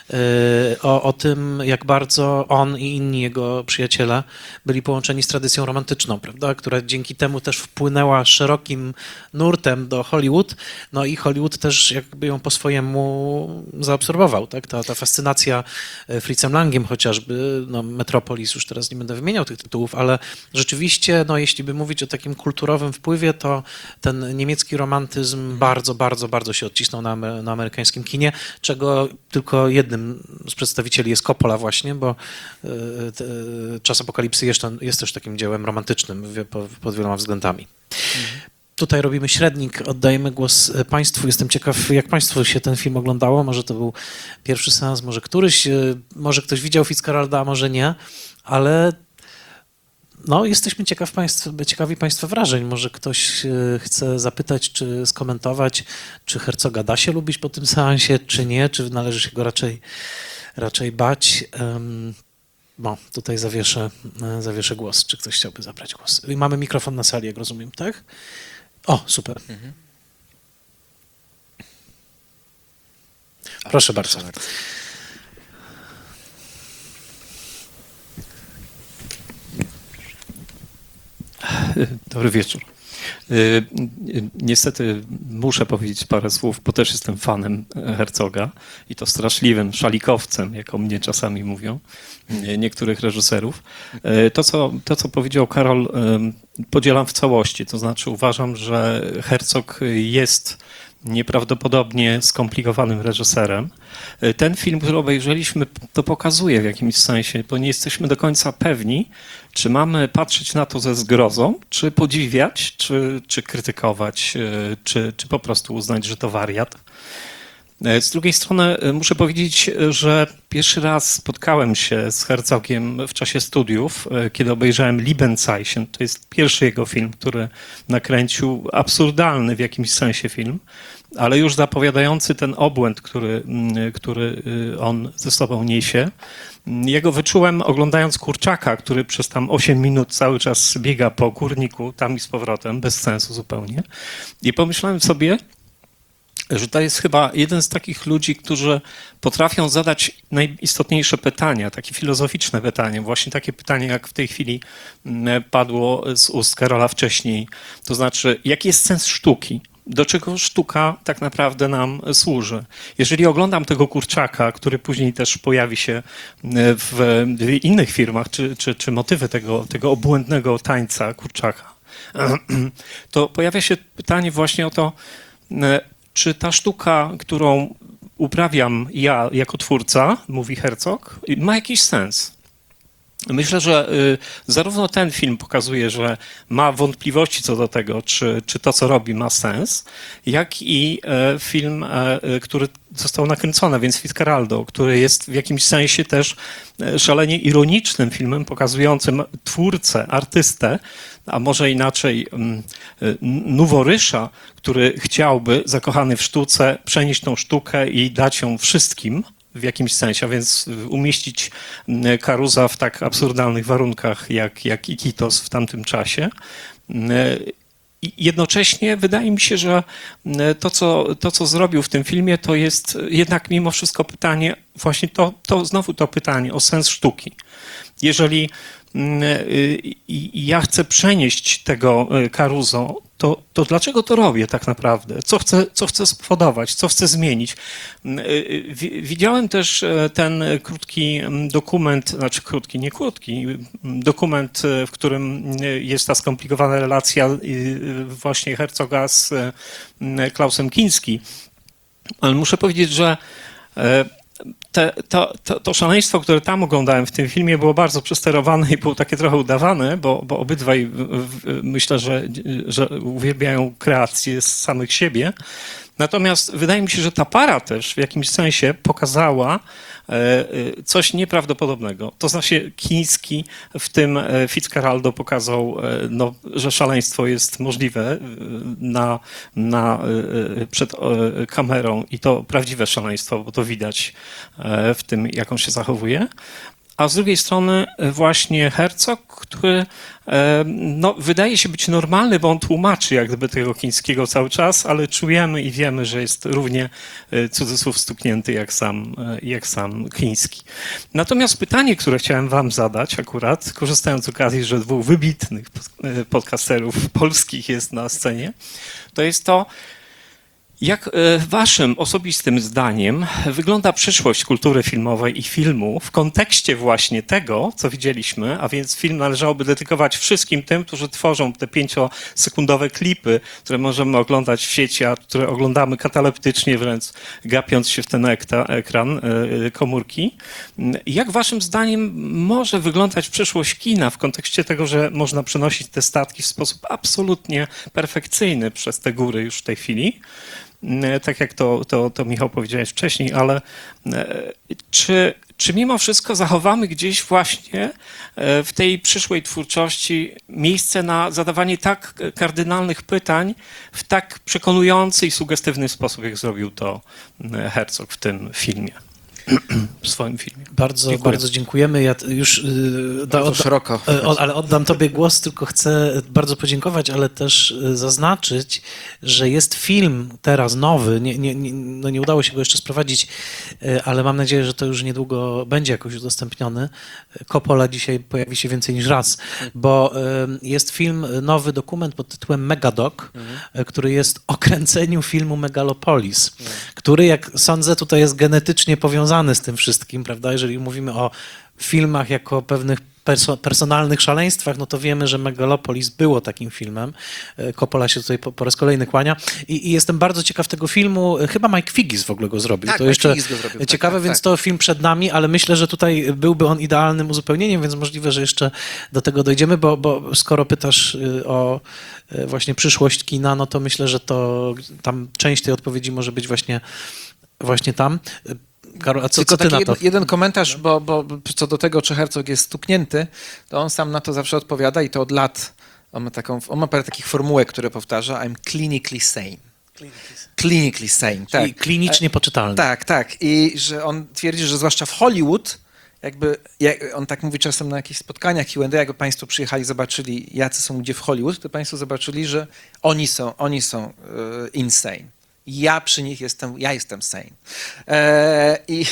y, o, o tym, jak bardzo on i inni jego przyjaciele byli połączeni z tradycją romantyczną, prawda, która dzięki temu też wpłynęła szerokim nurtem do Hollywood, no i Hollywood też jakby ją po swojemu zaabsorbował, tak, ta, ta fascynacja Fritzem Langiem chociażby, no Metropolis, już teraz nie będę wymieniał tych tytułów, ale rzeczywiście, no jeśli by mówić o takim kulturowym wpływie, to ten niemiecki romantyzm bardzo, bardzo, bardzo się odcisnął na, amer- na amerykańskim kinie, czego tylko jednym z przedstawicieli jest Coppola właśnie, bo y, te- Czas Apokalipsy jeszcze, jest też takim dziełem romantycznym wie- po- pod wieloma względami. Tutaj robimy średnik, oddajemy głos Państwu. Jestem ciekaw, jak Państwu się ten film oglądało. Może to był pierwszy seans, może któryś, może ktoś widział Fitzgeralda, a może nie, ale no, jesteśmy ciekaw państw, ciekawi Państwa wrażeń. Może ktoś e, chce zapytać, czy skomentować, czy Herzoga da się lubić po tym seansie, czy nie, czy należy się go raczej, raczej bać. Um, no, tutaj zawieszę, e, zawieszę głos. Czy ktoś chciałby zabrać głos? I mamy mikrofon na sali, jak rozumiem, tak? O, super. Proszę bardzo. Dobry wieczór. Y, Niestety muszę powiedzieć parę słów, bo też jestem fanem Herzoga i to straszliwym szalikowcem, jak o mnie czasami mówią nie- niektórych reżyserów. Y, To co, to, co powiedział Karol, y, podzielam w całości. To znaczy uważam, że Herzog jest nieprawdopodobnie skomplikowanym reżyserem. Y, Ten film, który obejrzeliśmy, to pokazuje w jakimś sensie, bo nie jesteśmy do końca pewni, czy mamy patrzeć na to ze zgrozą, czy podziwiać, czy, czy krytykować, y, czy, czy po prostu uznać, że to wariat. Y, Z drugiej strony y, muszę powiedzieć, y, że pierwszy raz spotkałem się z Herzogiem w czasie studiów, y, kiedy obejrzałem Liebenzeichen. To jest pierwszy jego film, który nakręcił, absurdalny w jakimś sensie film, ale już zapowiadający ten obłęd, który, mm, który y, on ze sobą niesie. Jego wyczułem oglądając Kurczaka, który przez tam osiem minut cały czas biega po kurniku, tam i z powrotem, bez sensu zupełnie. I pomyślałem sobie, że to jest chyba jeden z takich ludzi, którzy potrafią zadać najistotniejsze pytania, takie filozoficzne pytanie, właśnie takie pytanie, jak w tej chwili mm, padło z ust Karola wcześniej. To znaczy, jaki jest sens sztuki? Do czego sztuka tak naprawdę nam służy? Jeżeli oglądam tego Kurczaka, który później też pojawi się w, w innych filmach, czy, czy, czy motywy tego, tego obłędnego tańca Kurczaka, to pojawia się pytanie właśnie o to, czy ta sztuka, którą uprawiam ja jako twórca, mówi Herzog, ma jakiś sens. Myślę, że y, zarówno ten film pokazuje, że ma wątpliwości co do tego, czy, czy to, co robi, ma sens, jak i e, film, e, który został nakręcony, więc Fitzcarraldo, który jest w jakimś sensie też szalenie ironicznym filmem, pokazującym twórcę, artystę, a może inaczej noworysza, który chciałby, zakochany w sztuce, przenieść tą sztukę i dać ją wszystkim, w jakimś sensie, a więc umieścić Carusa w tak absurdalnych warunkach jak, jak Iquitos w tamtym czasie. I jednocześnie wydaje mi się, że to co, to, co zrobił w tym filmie, to jest jednak mimo wszystko pytanie, właśnie to, to znowu to pytanie o sens sztuki. Jeżeli ja chcę przenieść tego Caruso, to, to dlaczego to robię tak naprawdę? Co chcę, co chcę spowodować? Co chcę zmienić? Widziałem też ten krótki dokument, znaczy krótki, nie krótki, dokument, w którym jest ta skomplikowana relacja właśnie Herzoga z Klausem Kinski. Ale muszę powiedzieć, że Te, to, to, to szaleństwo, które tam oglądałem w tym filmie, było bardzo przesterowane i było takie trochę udawane, bo, bo obydwaj myślę, że, że uwielbiają kreacje z samych siebie. Natomiast wydaje mi się, że ta para też w jakimś sensie pokazała coś nieprawdopodobnego. To znaczy Kiński w tym Fitzcarraldo pokazał, no, że szaleństwo jest możliwe na, na, przed kamerą i to prawdziwe szaleństwo, bo to widać w tym, jak on się zachowuje. A z drugiej strony właśnie Herzog, który no, wydaje się być normalny, bo on tłumaczy jak gdyby tego Kińskiego cały czas, ale czujemy i wiemy, że jest równie cudzysłów stuknięty jak sam, jak sam Kiński. Natomiast pytanie, które chciałem wam zadać akurat, korzystając z okazji, że dwóch wybitnych podcasterów polskich jest na scenie, to jest to, jak waszym osobistym zdaniem wygląda przyszłość kultury filmowej i filmu w kontekście właśnie tego, co widzieliśmy, a więc film należałoby dedykować wszystkim tym, którzy tworzą te pięciosekundowe klipy, które możemy oglądać w sieci, a które oglądamy kataleptycznie, wręcz gapiąc się w ten ekran komórki. Jak waszym zdaniem może wyglądać przyszłość kina w kontekście tego, że można przenosić te statki w sposób absolutnie perfekcyjny przez te góry już w tej chwili? Tak jak to, to, to Michał powiedziałeś wcześniej, ale czy, czy mimo wszystko zachowamy gdzieś właśnie w tej przyszłej twórczości miejsce na zadawanie tak kardynalnych pytań w tak przekonujący i sugestywny sposób, jak zrobił to Herzog w tym filmie? W swoim filmie. Bardzo, Dziękuję. bardzo dziękujemy. Ja już yy, da, Bardzo szeroko. O, ale oddam tobie głos, tylko chcę bardzo podziękować, ale też zaznaczyć, że jest film teraz nowy, nie, nie, nie, no nie udało się go jeszcze sprowadzić, ale mam nadzieję, że to już niedługo będzie jakoś udostępniony. Coppola dzisiaj pojawi się więcej niż raz, bo jest film, nowy dokument pod tytułem Megadoc, mhm. który jest o kręceniu filmu Megalopolis, mhm. który, jak sądzę, tutaj jest genetycznie powiązany z tym wszystkim, prawda? Jeżeli mówimy o filmach jako pewnych perso- personalnych szaleństwach, no to wiemy, że Megalopolis było takim filmem. Coppola się tutaj po, po raz kolejny kłania. I, I jestem bardzo ciekaw tego filmu. Chyba Mike Figgis w ogóle go zrobił. Tak, to Mike jeszcze Figgis go zrobił. ciekawe, tak, tak, więc tak. to film przed nami, ale myślę, że tutaj byłby on idealnym uzupełnieniem, więc możliwe, że jeszcze do tego dojdziemy, bo, bo skoro pytasz o właśnie przyszłość kina, no to myślę, że to tam część tej odpowiedzi może być właśnie, właśnie tam. Karol, a co, Tylko co ty taki na to? jeden, jeden komentarz, bo, bo co do tego, czy Herzog jest stuknięty, to on sam na to zawsze odpowiada i to od lat. On ma, taką, on ma parę takich formułek, które powtarza. I'm clinically sane. Clinically sane, tak. I klinicznie poczytalny. Tak, tak. I że on twierdzi, że zwłaszcza w Hollywood, jakby, jak on tak mówi czasem na jakichś spotkaniach Q and A, jakby państwo przyjechali, zobaczyli, jacy są ludzie w Hollywood, to państwo zobaczyli, że oni są, oni są uh, insane. Ja przy nich jestem, ja jestem sane. E, I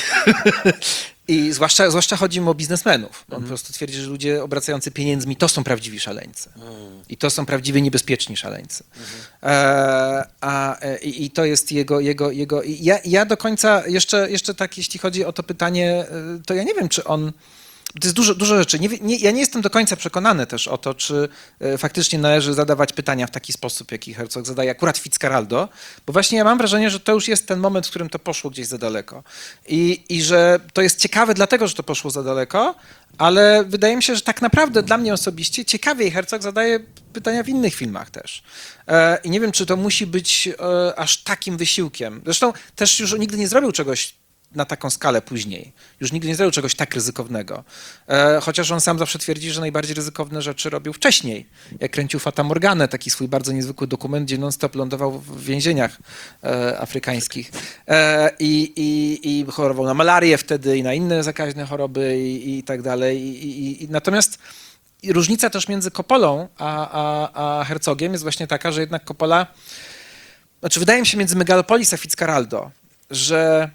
i zwłaszcza, zwłaszcza chodzi mu o biznesmenów. On mm. po prostu twierdzi, że ludzie obracający pieniędzmi to są prawdziwi szaleńcy. Mm. I to są prawdziwie niebezpieczni szaleńcy. Mm. E, a, i, I to jest jego... jego, jego ja, ja do końca jeszcze, jeszcze tak, jeśli chodzi o to pytanie, to ja nie wiem, czy on... to jest dużo, dużo rzeczy. Nie, nie, ja nie jestem do końca przekonany też o to, czy e, faktycznie należy zadawać pytania w taki sposób, jaki Herzog zadaje akurat Fitzcarraldo, bo właśnie ja mam wrażenie, że to już jest ten moment, w którym to poszło gdzieś za daleko. I, i że to jest ciekawe dlatego, że to poszło za daleko, ale wydaje mi się, że tak naprawdę dla mnie osobiście ciekawiej Herzog zadaje pytania w innych filmach też. E, I nie wiem, czy to musi być e, aż takim wysiłkiem. Zresztą też już nigdy nie zrobił czegoś na taką skalę później. Już nigdy nie zrobił czegoś tak ryzykownego. E, chociaż on sam zawsze twierdzi, że najbardziej ryzykowne rzeczy robił wcześniej. Jak kręcił Fata Morganę, taki swój bardzo niezwykły dokument, gdzie non-stop lądował w więzieniach e, afrykańskich. E, i, i, I chorował na malarię wtedy i na inne zakaźne choroby i, i tak dalej. I, i, i, natomiast różnica też między Coppolą a, a, a Herzogiem jest właśnie taka, że jednak Coppola, znaczy wydaje mi się między Megalopolis a Fitzcarraldo, że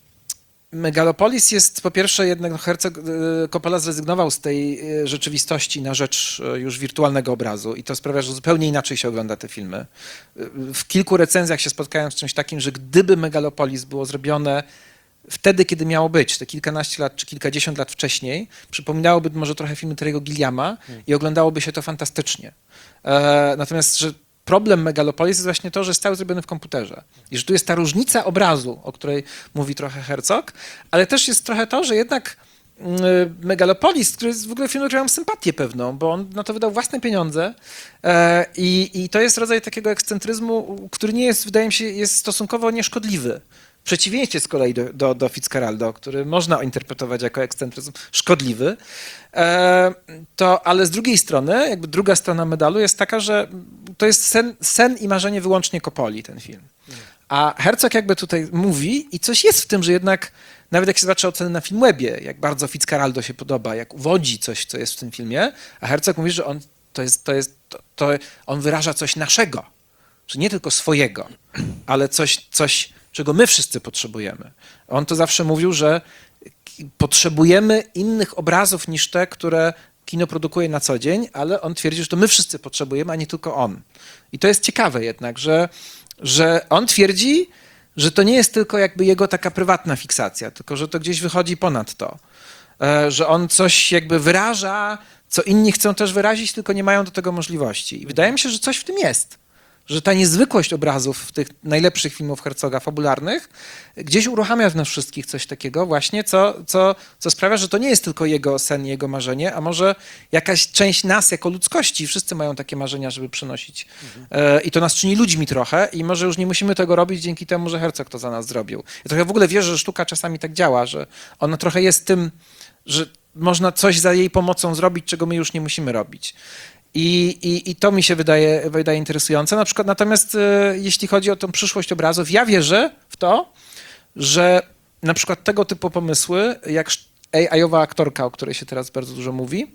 Megalopolis jest po pierwsze jednak no, Herzog, Coppola zrezygnował z tej rzeczywistości na rzecz już wirtualnego obrazu i to sprawia, że zupełnie inaczej się ogląda te filmy. W kilku recenzjach się spotkałem z czymś takim, że gdyby Megalopolis było zrobione wtedy, kiedy miało być, te kilkanaście lat czy kilkadziesiąt lat wcześniej, przypominałoby może trochę filmy Terry'ego Gilliama i oglądałoby się to fantastycznie. E, natomiast, że problem Megalopolis jest właśnie to, że jest cały zrobiony w komputerze. I że tu jest ta różnica obrazu, o której mówi trochę Herzog, ale też jest trochę to, że jednak Megalopolis, który jest w ogóle film, który mam sympatię pewną, bo on na to wydał własne pieniądze e, i, i to jest rodzaj takiego ekscentryzmu, który nie jest, wydaje mi się, jest stosunkowo nieszkodliwy. W przeciwieństwie z kolei do, do, do Fitzcarraldo, który można interpretować jako ekscentryzm szkodliwy, e, to, ale z drugiej strony, jakby druga strona medalu jest taka, że to jest sen, sen i marzenie wyłącznie Coppoli, ten film. A Herzog jakby tutaj mówi i coś jest w tym, że jednak nawet jak się zobaczy oceny na Filmwebie, jak bardzo Fitzcarraldo się podoba, jak uwodzi coś, co jest w tym filmie, a Herzog mówi, że on to jest, to jest, to, to on wyraża coś naszego, że nie tylko swojego, ale coś, coś, czego my wszyscy potrzebujemy. On to zawsze mówił, że potrzebujemy innych obrazów niż te, które kino produkuje na co dzień, ale on twierdzi, że to my wszyscy potrzebujemy, a nie tylko on. I to jest ciekawe jednak, że, że on twierdzi, że to nie jest tylko jakby jego taka prywatna fiksacja, tylko że to gdzieś wychodzi ponad to. Że on coś jakby wyraża, co inni chcą też wyrazić, tylko nie mają do tego możliwości. I wydaje mi się, że coś w tym jest. Że ta niezwykłość obrazów w tych najlepszych filmów Herzoga fabularnych gdzieś uruchamia w nas wszystkich coś takiego właśnie, co, co, co sprawia, że to nie jest tylko jego sen, jego marzenie, a może jakaś część nas jako ludzkości, wszyscy mają takie marzenia, żeby przynosić. Mhm. I to nas czyni ludźmi trochę i może już nie musimy tego robić dzięki temu, że Herzog to za nas zrobił. Ja trochę w ogóle wierzę, że sztuka czasami tak działa, że ona trochę jest tym, że można coś za jej pomocą zrobić, czego my już nie musimy robić. I, i, I to mi się wydaje, wydaje interesujące. Na przykład, natomiast e, jeśli chodzi o tę przyszłość obrazów, ja wierzę w to, że na przykład tego typu pomysły, jak A I-owa aktorka, o której się teraz bardzo dużo mówi,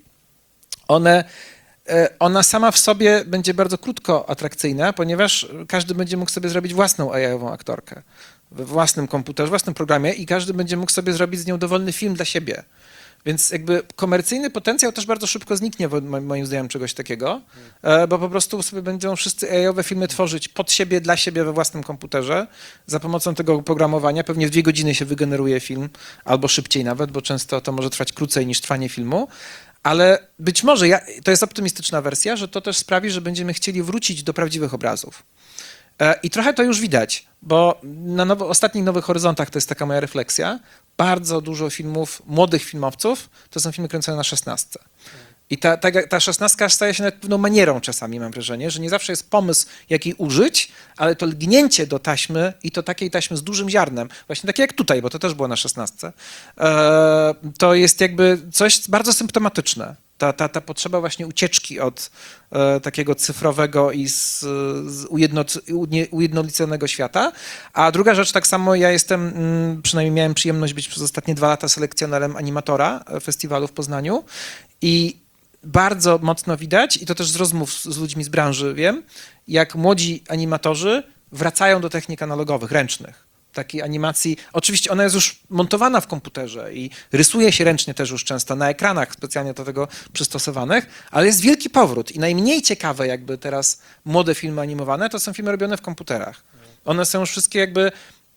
one, e, ona sama w sobie będzie bardzo krótko atrakcyjna, ponieważ każdy będzie mógł sobie zrobić własną A I-ową aktorkę we własnym komputerze, w własnym programie i każdy będzie mógł sobie zrobić z nią dowolny film dla siebie. Więc jakby komercyjny potencjał też bardzo szybko zniknie, moim zdaniem, czegoś takiego, bo po prostu sobie będą wszyscy A I-owe filmy tworzyć pod siebie, dla siebie we własnym komputerze za pomocą tego oprogramowania. Pewnie w dwie godziny się wygeneruje film, albo szybciej nawet, bo często to może trwać krócej niż trwanie filmu. Ale być może, ja, to jest optymistyczna wersja, że to też sprawi, że będziemy chcieli wrócić do prawdziwych obrazów. I trochę to już widać, bo na nowo, ostatnich Nowych Horyzontach, to jest taka moja refleksja, bardzo dużo filmów, młodych filmowców, to są filmy kręcone na szesnastce. I ta, ta, ta szesnastka staje się nawet pewną manierą czasami, mam wrażenie, że nie zawsze jest pomysł, jak jej użyć, ale to lgnięcie do taśmy i to takiej taśmy z dużym ziarnem, właśnie takie jak tutaj, bo to też było na szesnastce, to jest jakby coś bardzo symptomatyczne. Ta, ta, ta potrzeba właśnie ucieczki od e, takiego cyfrowego i z, z ujedno, ujednoliconego świata. A druga rzecz, tak samo ja jestem, m, przynajmniej miałem przyjemność być przez ostatnie dwa lata selekcjonerem animatora festiwalu w Poznaniu i bardzo mocno widać, i to też z rozmów z, z ludźmi z branży wiem, jak młodzi animatorzy wracają do technik analogowych, ręcznych. Takiej animacji. Oczywiście ona jest już montowana w komputerze i rysuje się ręcznie też już często na ekranach specjalnie do tego przystosowanych, ale jest wielki powrót i najmniej ciekawe jakby teraz młode filmy animowane to są filmy robione w komputerach. One są już wszystkie jakby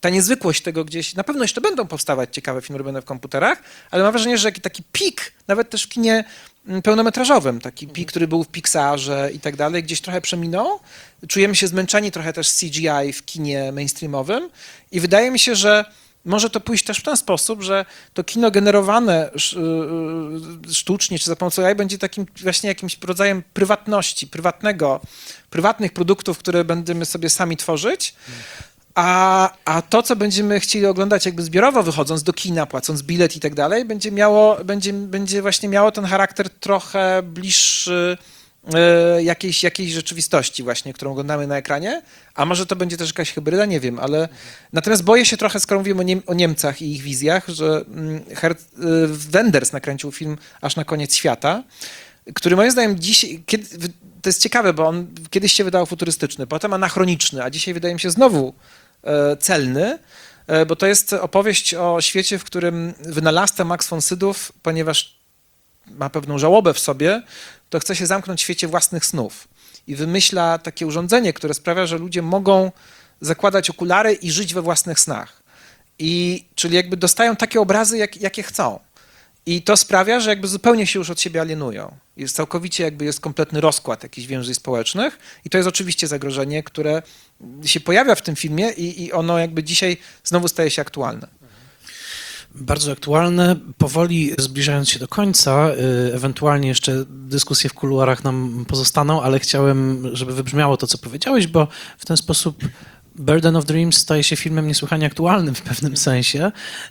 ta niezwykłość tego gdzieś, na pewno jeszcze będą powstawać ciekawe filmy robione w komputerach, ale mam wrażenie, że taki pik, nawet też w kinie pełnometrażowym, taki pik, który był w Pixarze i tak dalej, gdzieś trochę przeminął. Czujemy się zmęczeni trochę też C G I w kinie mainstreamowym i wydaje mi się, że może to pójść też w ten sposób, że to kino generowane sztucznie czy za pomocą A I będzie takim właśnie jakimś rodzajem prywatności, prywatnego, prywatnych produktów, które będziemy sobie sami tworzyć, a, a to, co będziemy chcieli oglądać jakby zbiorowo wychodząc do kina, płacąc bilet i tak dalej, będzie miało, będzie, będzie właśnie miało ten charakter trochę bliższy jakiejś, jakiejś rzeczywistości właśnie, którą oglądamy na ekranie, a może to będzie też jakaś hybryda, nie wiem, ale natomiast boję się trochę, skoro mówimy o, Niem o Niemcach i ich wizjach, że Her Wenders nakręcił film Aż na koniec świata, który moim zdaniem dziś, kiedy, to jest ciekawe, bo on kiedyś się wydawał futurystyczny, potem anachroniczny, a dzisiaj wydaje mi się znowu e, celny, e, bo to jest opowieść o świecie, w którym wynalazca Max von Sydow, ponieważ ma pewną żałobę w sobie, to chce się zamknąć w świecie własnych snów i wymyśla takie urządzenie, które sprawia, że ludzie mogą zakładać okulary i żyć we własnych snach. I, czyli jakby dostają takie obrazy, jak, jakie chcą. I to sprawia, że jakby zupełnie się już od siebie alienują. Jest całkowicie jakby jest kompletny rozkład jakichś więzi społecznych i to jest oczywiście zagrożenie, które się pojawia w tym filmie i, i ono jakby dzisiaj znowu staje się aktualne. Bardzo aktualne, powoli zbliżając się do końca, ewentualnie jeszcze dyskusje w kuluarach nam pozostaną, ale chciałem, żeby wybrzmiało to, co powiedziałeś, bo w ten sposób Burden of Dreams staje się filmem niesłychanie aktualnym w pewnym sensie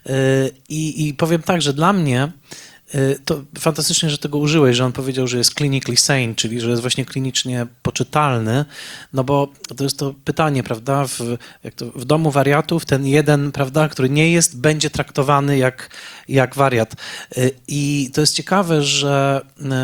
i, i powiem tak, że dla mnie to fantastycznie, że tego użyłeś, że on powiedział, że jest clinically sane, czyli że jest właśnie klinicznie poczytalny, no bo to jest to pytanie, prawda, w, jak to, w domu wariatów ten jeden, prawda, który nie jest, będzie traktowany jak, jak wariat. I to jest ciekawe, że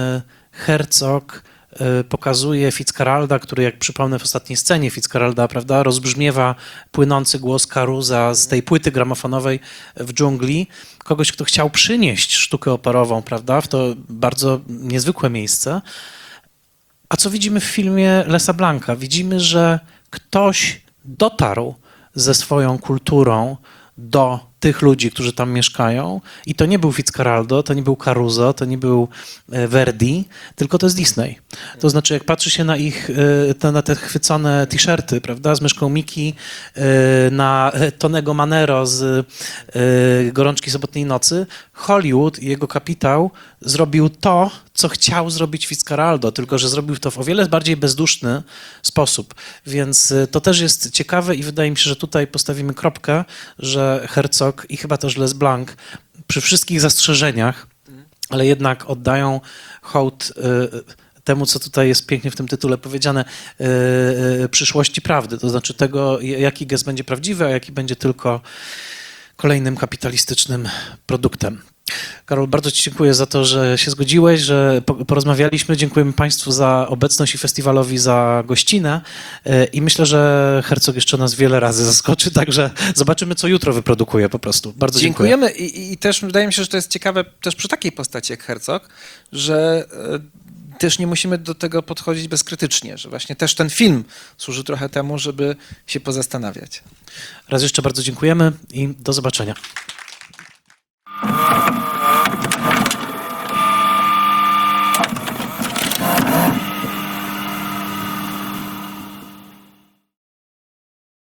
Herzog pokazuje Fitzcarralda, który, jak przypomnę w ostatniej scenie Fitzcarralda, prawda, rozbrzmiewa płynący głos Carusa z tej płyty gramofonowej w dżungli, kogoś, kto chciał przynieść sztukę operową, prawda, w to bardzo niezwykłe miejsce. A co widzimy w filmie Lesa Blanca? Widzimy, że ktoś dotarł ze swoją kulturą do tych ludzi, którzy tam mieszkają i to nie był Fitzcarraldo, to nie był Caruso, to nie był Verdi, tylko to jest Disney. To znaczy, jak patrzy się na ich, te, na te chwycone t-shirty, prawda, z myszką Mickey, na Tonego Manero z Gorączki Sobotniej Nocy, Hollywood i jego kapitał zrobił to, co chciał zrobić Fitzcarraldo, tylko że zrobił to w o wiele bardziej bezduszny sposób. Więc to też jest ciekawe i wydaje mi się, że tutaj postawimy kropkę, że Herzog i chyba też Les Blanc przy wszystkich zastrzeżeniach, ale jednak oddają hołd y, temu, co tutaj jest pięknie w tym tytule powiedziane, y, y, przyszłości prawdy, to znaczy tego, jaki gest będzie prawdziwy, a jaki będzie tylko kolejnym kapitalistycznym produktem. Karol, bardzo Ci dziękuję za to, że się zgodziłeś, że porozmawialiśmy. Dziękujemy Państwu za obecność i festiwalowi za gościnę i myślę, że Herzog jeszcze nas wiele razy zaskoczy, także zobaczymy, co jutro wyprodukuje po prostu. Bardzo dziękuję. Dziękujemy i, i też wydaje mi się, że to jest ciekawe też przy takiej postaci jak Herzog, że e, też nie musimy do tego podchodzić bezkrytycznie, że właśnie też ten film służy trochę temu, żeby się pozastanawiać. Raz jeszcze bardzo dziękujemy i do zobaczenia.